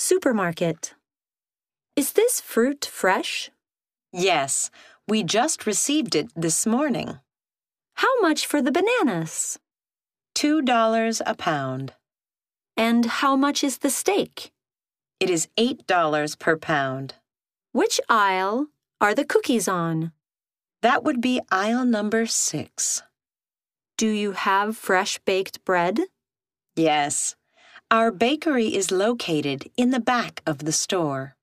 Supermarket. Is this fruit fresh? Yes, we just received it this morning. How much for the bananas? $2 a pound. And how much is the steak? It is $8 per pound. Which aisle are the cookies on? That would be aisle number 6. Do you have fresh baked bread? Yes. Our bakery is located in the back of the store.